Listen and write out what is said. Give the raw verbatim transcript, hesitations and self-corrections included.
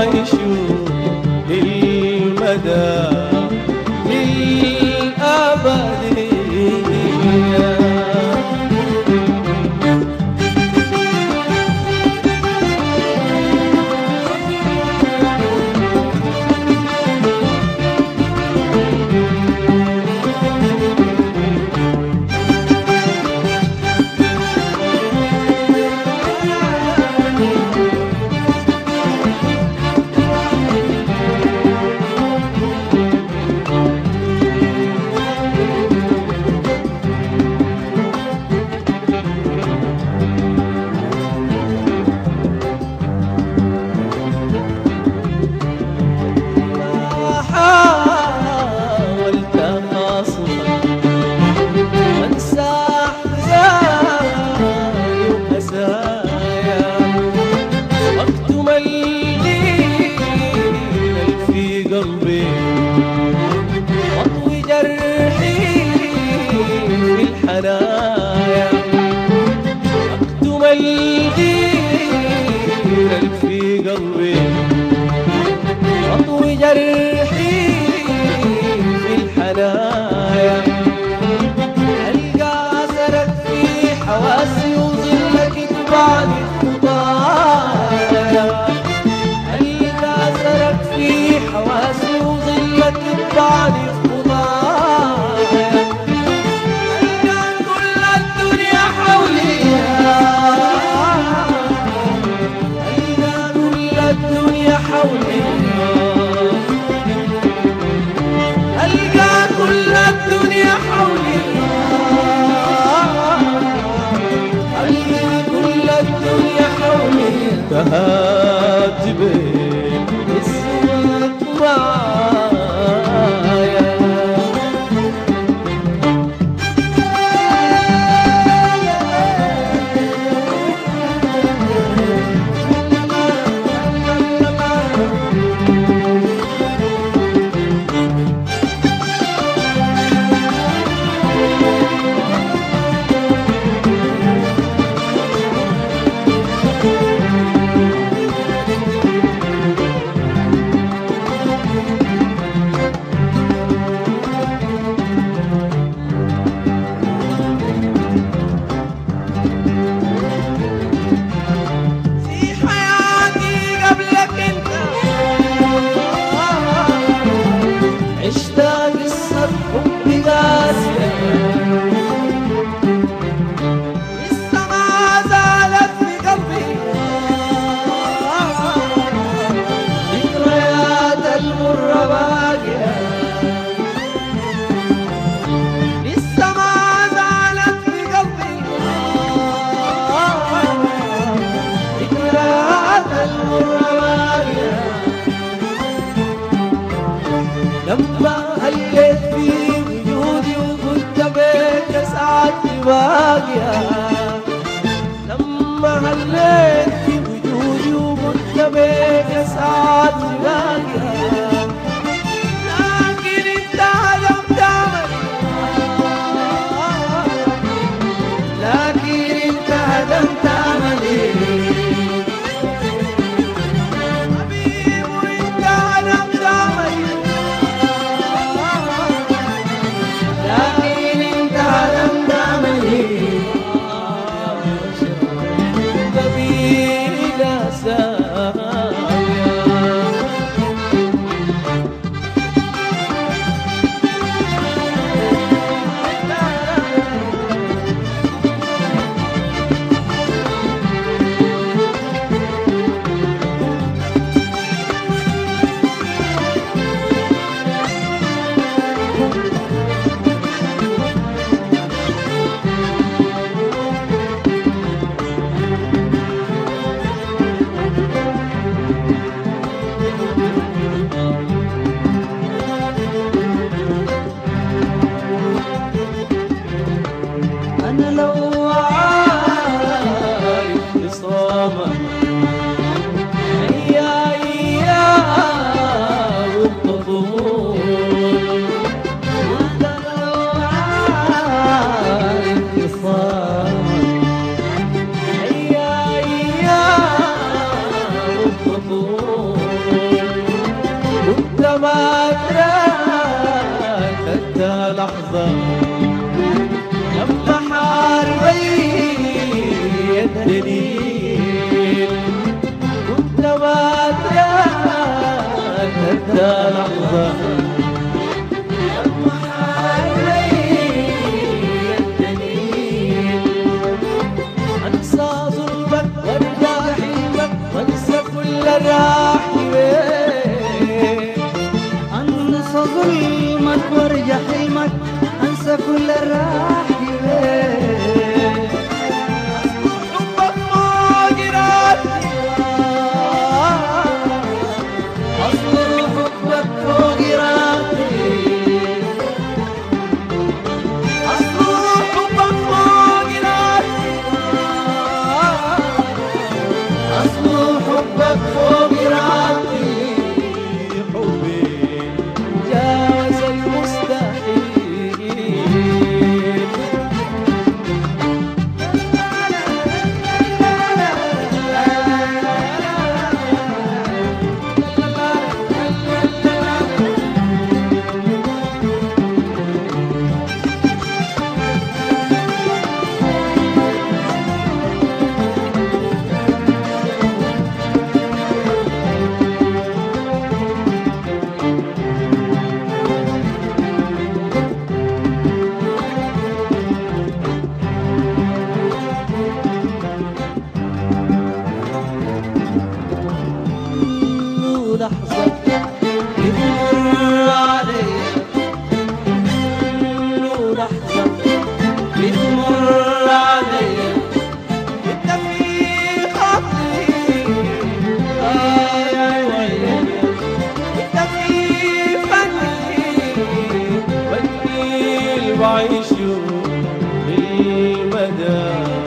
وعيشوا للمدى للأبدية. أكتم الغيرة في قلبي أطوي جرحي في الحنايا. ألقى أثرك في حواسي وظلك يتبعني خطايا. ألقى أثرك في حواسي وظلك يتبعني خطايا. ألقى كل الدنيا حولي، ألقى كل الدنيا حولي تهات بين اسمك معايا. لما هليت في وجودي وكنت بيك ساعتي باقية. لما هليت في وجودي وكنت بيك ساعتي باقية. لكن انت لم تعمل، لكن انت لم تعمل الطفول يا الدليل كنت باترك حتى لحظة أنسى ظلمك وارجع حلمك أنسى كل الراح يبين حبك فوق راسي أصبر حبك فوق راسي أصبر حبك فوق راسي أصبر حبك فوق راسي لحظة بتمر عليا كل لحظة بتمر عليا انت في خاطري انت في فني فني اللي بعيشه للمدى